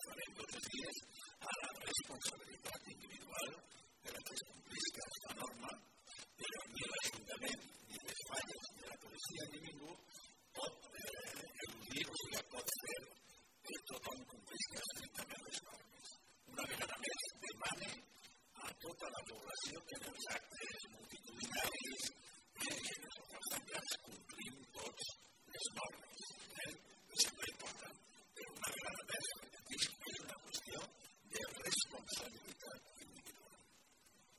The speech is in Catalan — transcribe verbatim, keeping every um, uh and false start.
farem tots els dies a la responsabilitat individual de la que es complisca aquesta norma, però ni l'Ajuntament ni les falles de la policia ni ningú pot